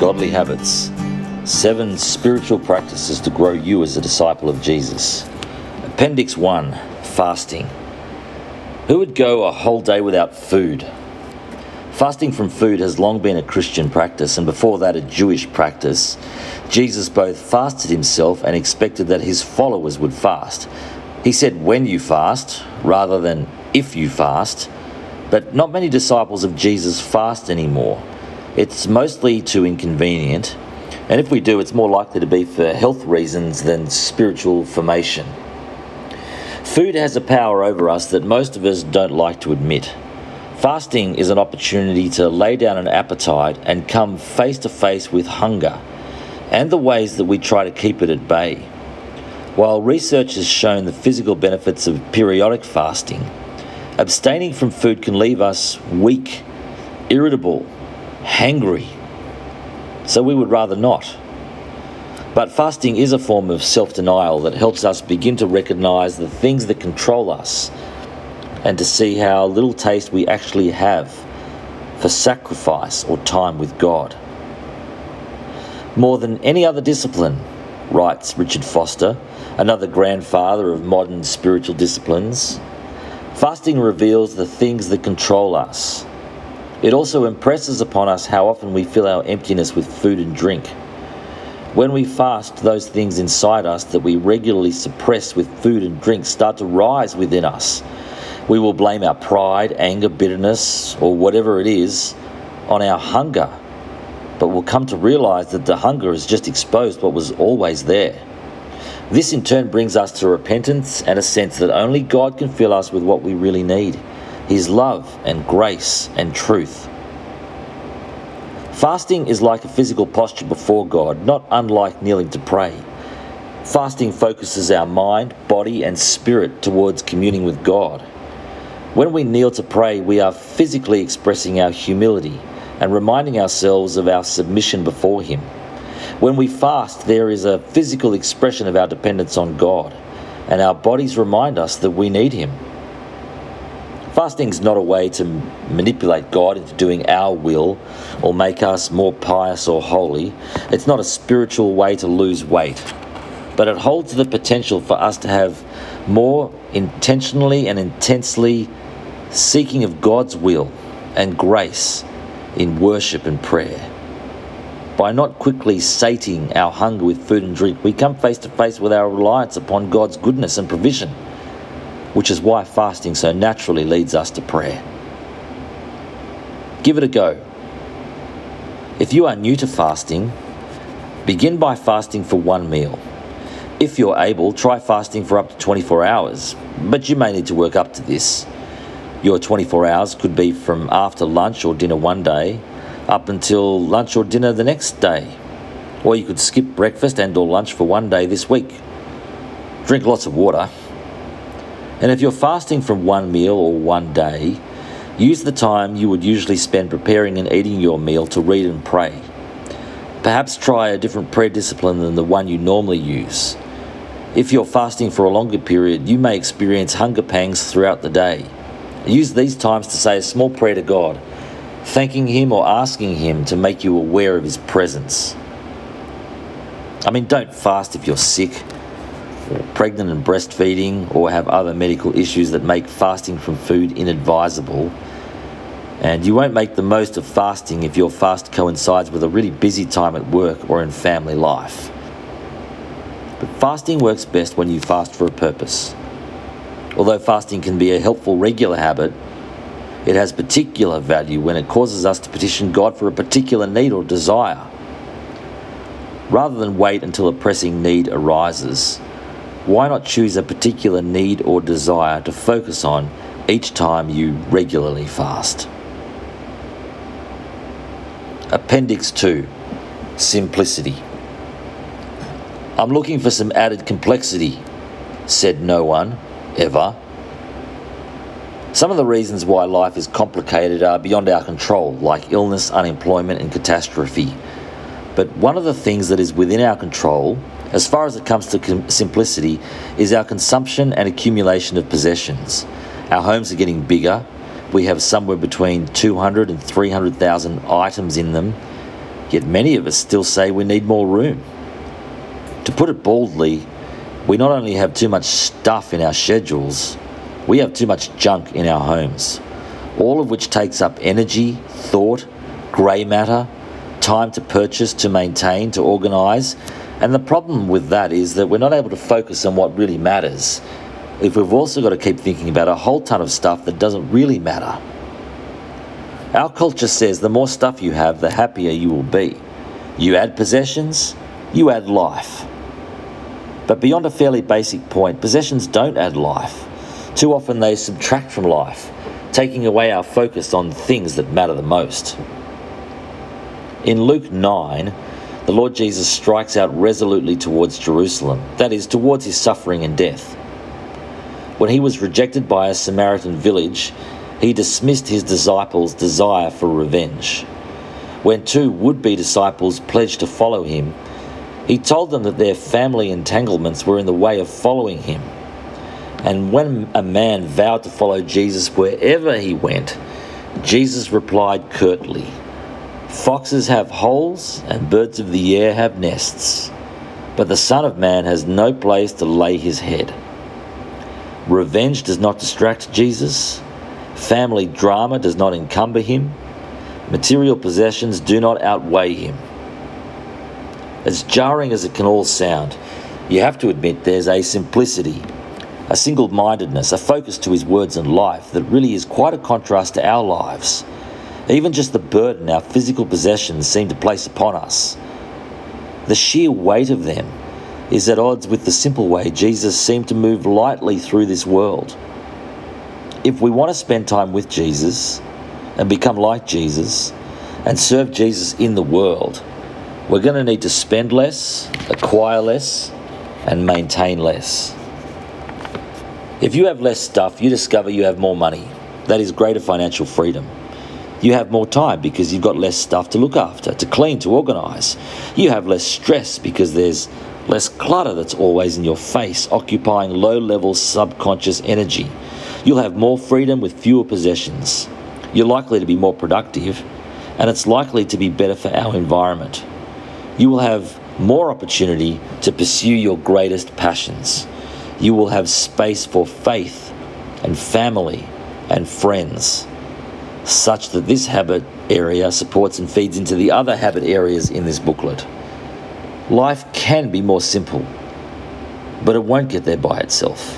Godly Habits, 7 spiritual practices to grow you as a disciple of Jesus. Appendix 1, Fasting. Who would go a whole day without food? Fasting from food has long been a Christian practice, and before that a Jewish practice. Jesus both fasted himself and expected that his followers would fast. He said when you fast, rather than if you fast. But not many disciples of Jesus fast anymore. It's mostly too inconvenient, and if we do, it's more likely to be for health reasons than spiritual formation. Food has a power over us that most of us don't like to admit. Fasting is an opportunity to lay down an appetite and come face to face with hunger and the ways that we try to keep it at bay. While research has shown the physical benefits of periodic fasting, abstaining from food can leave us weak, irritable, hangry. So we would rather not. But fasting is a form of self-denial that helps us begin to recognize the things that control us and to see how little taste we actually have for sacrifice or time with God. More than any other discipline, writes Richard Foster, another grandfather of modern spiritual disciplines, fasting reveals the things that control us. It also impresses upon us how often we fill our emptiness with food and drink. When we fast, those things inside us that we regularly suppress with food and drink start to rise within us. We will blame our pride, anger, bitterness, or whatever it is on our hunger, but we'll come to realize that the hunger has just exposed what was always there. This in turn brings us to repentance and a sense that only God can fill us with what we really need, His love and grace and truth. Fasting is like a physical posture before God, not unlike kneeling to pray. Fasting focuses our mind, body, and spirit towards communing with God. When we kneel to pray, we are physically expressing our humility and reminding ourselves of our submission before Him. When we fast, there is a physical expression of our dependence on God, and our bodies remind us that we need Him. Fasting is not a way to manipulate God into doing our will or make us more pious or holy. It's not a spiritual way to lose weight, but it holds the potential for us to have more intentionally and intensely seeking of God's will and grace in worship and prayer. By not quickly sating our hunger with food and drink, we come face to face with our reliance upon God's goodness and provision, which is why fasting so naturally leads us to prayer. Give it a go. If you are new to fasting, begin by fasting for one meal. If you're able, try fasting for up to 24 hours, but you may need to work up to this. Your 24 hours could be from after lunch or dinner one day up until lunch or dinner the next day. Or you could skip breakfast and or lunch for one day this week. Drink lots of water. And if you're fasting from one meal or one day, use the time you would usually spend preparing and eating your meal to read and pray. Perhaps try a different prayer discipline than the one you normally use. If you're fasting for a longer period, you may experience hunger pangs throughout the day. Use these times to say a small prayer to God, thanking Him or asking Him to make you aware of His presence. Don't fast if you're sick, or pregnant and breastfeeding, or have other medical issues that make fasting from food inadvisable. And you won't make the most of fasting if your fast coincides with a really busy time at work or in family life. But fasting works best when you fast for a purpose. Although fasting can be a helpful regular habit, it has particular value when it causes us to petition God for a particular need or desire. Rather than wait until a pressing need arises, why not choose a particular need or desire to focus on each time you regularly fast? Appendix 2, Simplicity. I'm looking for some added complexity, said no one, ever. Some of the reasons why life is complicated are beyond our control, like illness, unemployment, and catastrophe. But one of the things that is within our control, as far as it comes to simplicity, is our consumption and accumulation of possessions. Our homes are getting bigger. We have somewhere between 200 and 300,000 items in them. Yet many of us still say we need more room. To put it baldly, we not only have too much stuff in our schedules, we have too much junk in our homes, all of which takes up energy, thought, grey matter, time to purchase, to maintain, to organise. And the problem with that is that we're not able to focus on what really matters if we've also got to keep thinking about a whole ton of stuff that doesn't really matter. Our culture says the more stuff you have, the happier you will be. You add possessions, you add life. But beyond a fairly basic point, possessions don't add life. Too often they subtract from life, taking away our focus on things that matter the most. In Luke 9, the Lord Jesus strikes out resolutely towards Jerusalem, that is, towards his suffering and death. When he was rejected by a Samaritan village, he dismissed his disciples' desire for revenge. When two would-be disciples pledged to follow him, he told them that their family entanglements were in the way of following him. And when a man vowed to follow Jesus wherever he went, Jesus replied curtly, "Foxes have holes and birds of the air have nests, but the Son of Man has no place to lay his head." Revenge does not distract Jesus. Family drama does not encumber him. Material possessions do not outweigh him. As jarring as it can all sound, you have to admit there's a simplicity, a single-mindedness, a focus to his words and life that really is quite a contrast to our lives. Even just the burden our physical possessions seem to place upon us. The sheer weight of them is at odds with the simple way Jesus seemed to move lightly through this world. If we want to spend time with Jesus and become like Jesus and serve Jesus in the world, we're going to need to spend less, acquire less, and maintain less. If you have less stuff, you discover you have more money. That is greater financial freedom. You have more time because you've got less stuff to look after, to clean, to organise. You have less stress because there's less clutter that's always in your face, occupying low-level subconscious energy. You'll have more freedom with fewer possessions. You're likely to be more productive, and it's likely to be better for our environment. You will have more opportunity to pursue your greatest passions. You will have space for faith and family and friends, such that this habit area supports and feeds into the other habit areas in this booklet. Life can be more simple, but it won't get there by itself.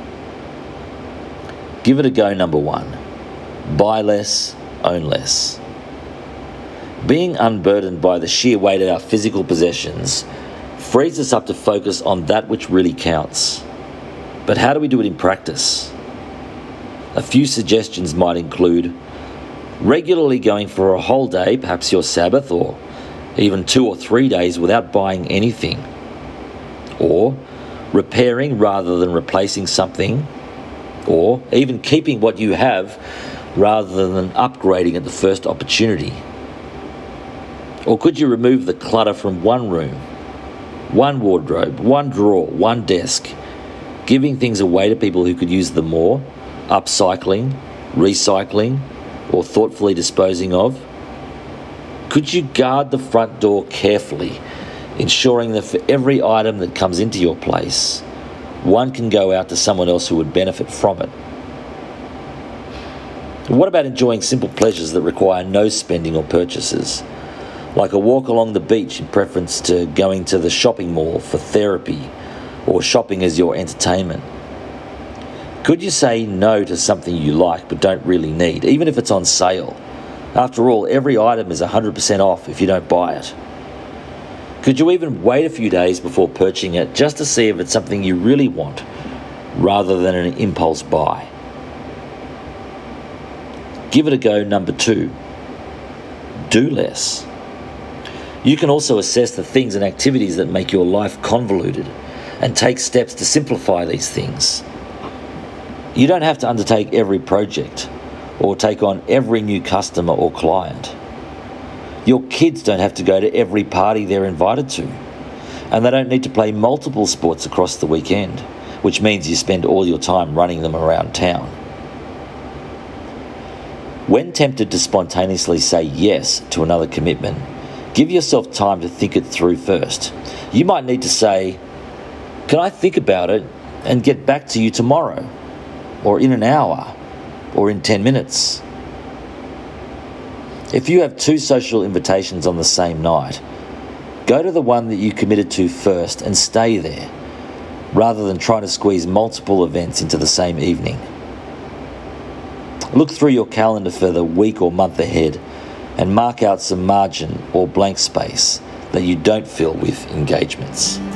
Give it a go, number 1. Buy less, own less. Being unburdened by the sheer weight of our physical possessions frees us up to focus on that which really counts. But how do we do it in practice? A few suggestions might include regularly going for a whole day, perhaps your Sabbath, or even 2 or 3 days without buying anything. Or repairing rather than replacing something. Or even keeping what you have rather than upgrading at the first opportunity. Or could you remove the clutter from one room, one wardrobe, one drawer, one desk, giving things away to people who could use them more, upcycling, recycling, or thoughtfully disposing of? Could you guard the front door carefully, ensuring that for every item that comes into your place, one can go out to someone else who would benefit from it? What about enjoying simple pleasures that require no spending or purchases, like a walk along the beach in preference to going to the shopping mall for therapy or shopping as your entertainment? Could you say no to something you like but don't really need, even if it's on sale? After all, every item is 100% off if you don't buy it. Could you even wait a few days before purchasing it just to see if it's something you really want, rather than an impulse buy? Give it a go, number 2. Do less. You can also assess the things and activities that make your life convoluted and take steps to simplify these things. You don't have to undertake every project or take on every new customer or client. Your kids don't have to go to every party they're invited to, and they don't need to play multiple sports across the weekend, which means you spend all your time running them around town. When tempted to spontaneously say yes to another commitment, Give yourself time to think it through first. You might need to say, "Can I think about it and get back to you tomorrow, or in an hour, or in 10 minutes?" If you have 2 social invitations on the same night, go to the one that you committed to first and stay there, rather than trying to squeeze multiple events into the same evening. Look through your calendar for the week or month ahead and mark out some margin or blank space that you don't fill with engagements.